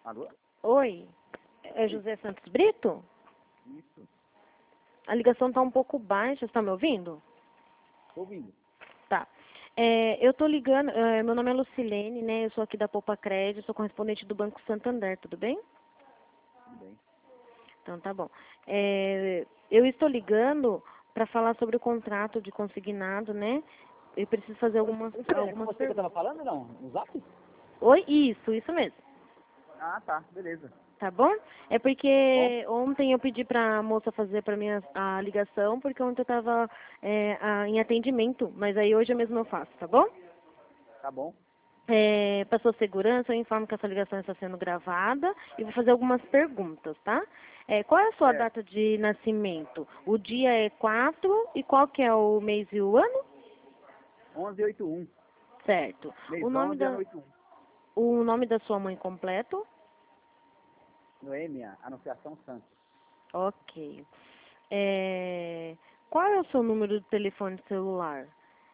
Alô? Oi, é José Santos Brito? Isso. A ligação está um pouco baixa, você está me ouvindo? Tô ouvindo. Tá. Eu tô ligando, meu nome é Lucilene, né? Eu sou aqui da Poupa Crédito, sou correspondente do Banco Santander, tudo bem? Tudo bem. Então tá bom. Eu estou ligando para falar sobre o contrato de consignado, né? Eu preciso fazer algumas É com algumas você que eu tava perguntas. falando, não? No Zap? Oi? Isso mesmo. Ah, tá. Beleza. Tá bom? É Bom? porque ontem eu pedi para a moça fazer para mim a ligação, porque ontem eu estava em atendimento, mas aí hoje mesmo eu faço, tá bom? Tá bom. Para sua segurança, eu informo que essa ligação está sendo gravada e vou fazer algumas perguntas, tá? Qual é a sua Certo. data de nascimento? O dia é 4 e qual que é o mês e o ano? 1181. Certo. Mês O nome 11, ano da, 81. o nome da sua mãe completo? Noêmia, Anunciação Santos. Ok. Qual é o seu número de telefone celular?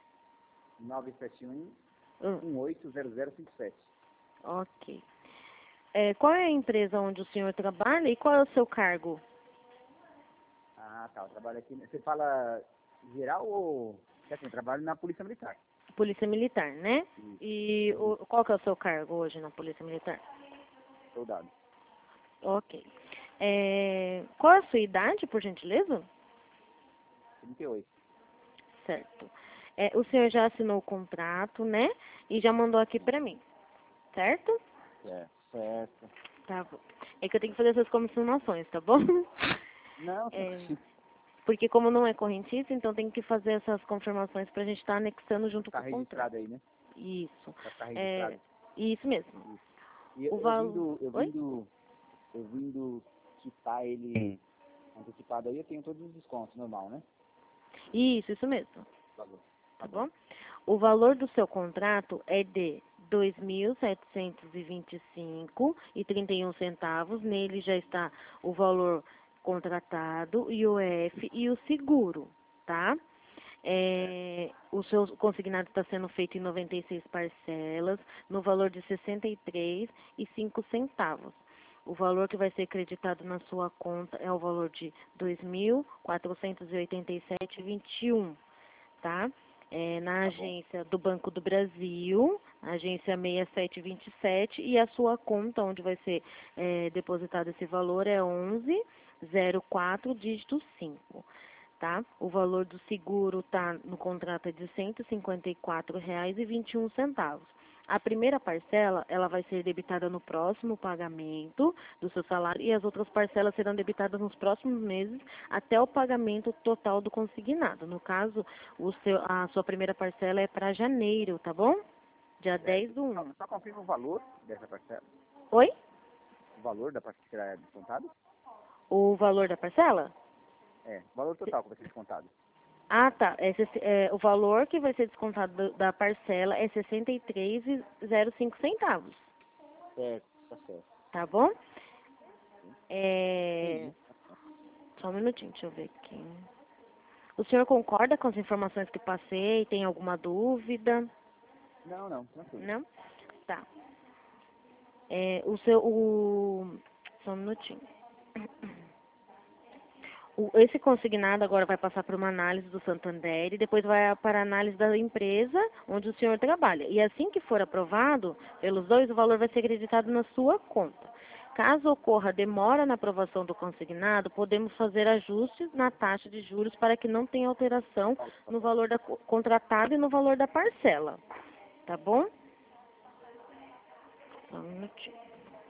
971 Hum, 180057. ok. Qual é a empresa onde o senhor trabalha e qual é o seu cargo? Ah, tá. Eu trabalho aqui. Você fala geral ou... Quer dizer, eu trabalho na Polícia Militar. Polícia Militar, né? Isso. E qual que é o seu cargo hoje na Polícia Militar? Soldado. Ok. Qual é a sua idade, por gentileza? 38. Certo. O senhor já assinou o contrato, né? E já mandou aqui pra mim, certo? Certo. Certo. Tá bom. É que eu tenho que fazer essas confirmações, tá bom? Não, É, porque como não é correntista, então tem que fazer essas confirmações pra gente estar anexando junto tá com o contrato. registrado aí, né? Isso. Já tá É, registrado. isso mesmo. Isso. E O valor. Oi? eu vindo quitar ele antecipado aí, eu tenho todos os descontos, normal, né? Isso mesmo. Valor. Tá Tá bom. bom? O valor do seu contrato é de 2.725,31 centavos. Nele já está o valor contratado, o IOF e o seguro, tá? O seu consignado está sendo feito em 96 parcelas, no valor de 63,05 centavos. O valor que vai ser creditado na sua conta é o valor de 2.487,21, tá? Na Tá bom. agência do Banco do Brasil, agência 6727, e a sua conta, onde vai ser depositado esse valor, é 1104, dígito 5, tá? O valor do seguro tá no contrato é de R$ 154,21. A primeira parcela, ela vai ser debitada no próximo pagamento do seu salário e as outras parcelas serão debitadas nos próximos meses até o pagamento total do consignado. No caso, a sua primeira parcela é para janeiro, tá bom? Dia 10 Certo. do 1. Só confirma o valor dessa parcela. Oi? O valor da parcela que será descontado? O valor da parcela? É, o valor total que vai ser descontado. Ah, tá. O valor que vai ser descontado da parcela é 63,05 centavos, Certo, tá certo. tá bom? Entendi. Só um minutinho, deixa eu ver aqui. O senhor concorda com as informações que passei? Tem alguma dúvida? Não, não, tranquilo. Não? Tá. É, o seu, o... Só um minutinho. Esse consignado agora vai passar por uma análise do Santander e depois vai para a análise da empresa onde o senhor trabalha. E assim que for aprovado pelos dois, o valor vai ser acreditado na sua conta. Caso ocorra demora na aprovação do consignado, podemos fazer ajustes na taxa de juros para que não tenha alteração no valor da contratada e no valor da parcela. Tá bom? Só um minutinho.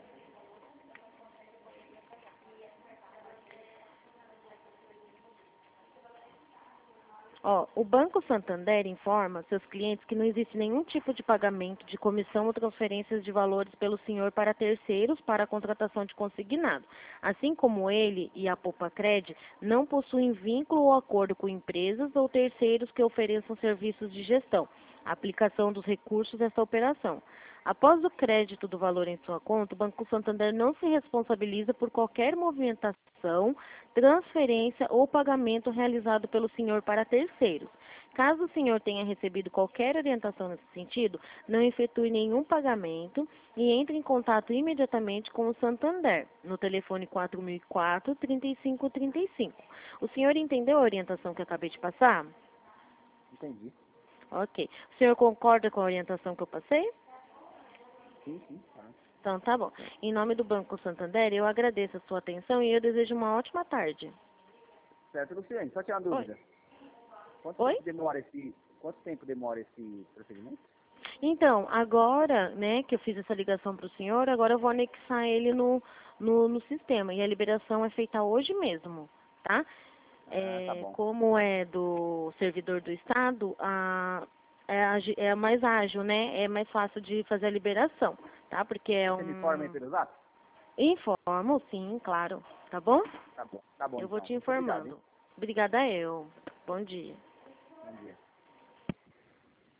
Ó, o Banco Santander informa seus clientes que não existe nenhum tipo de pagamento de comissão ou transferências de valores pelo senhor para terceiros para a contratação de consignado. Assim como ele e a Popacred não possuem vínculo ou acordo com empresas ou terceiros que ofereçam serviços de gestão, aplicação dos recursos desta operação. Após o crédito do valor em sua conta, o Banco Santander não se responsabiliza por qualquer movimentação, transferência ou pagamento realizado pelo senhor para terceiros. Caso o senhor tenha recebido qualquer orientação nesse sentido, não efetue nenhum pagamento e entre em contato imediatamente com o Santander, no telefone 4004-3535. O senhor entendeu a orientação que eu acabei de passar? Entendi. Ok. O senhor concorda com a orientação que eu passei? Sim, sim. Tá. Então, tá bom. Em nome do Banco Santander, eu agradeço a sua atenção e eu desejo uma ótima tarde. Certo, Luciane, só tirar uma Oi? dúvida. Oi? Quanto tempo demora esse procedimento? Então, agora, né, que eu fiz essa ligação para o senhor, agora eu vou anexar ele no sistema. E a liberação é feita hoje mesmo, tá? Tá bom. Como é do servidor do Estado, é mais ágil, né? É mais fácil de fazer a liberação, tá? Porque é Você me informa aí pelo zap? Informo, sim, claro. Tá bom? Tá bom Eu vou então. te Muito obrigado, hein? informando. Obrigada eu. Bom dia. Bom dia.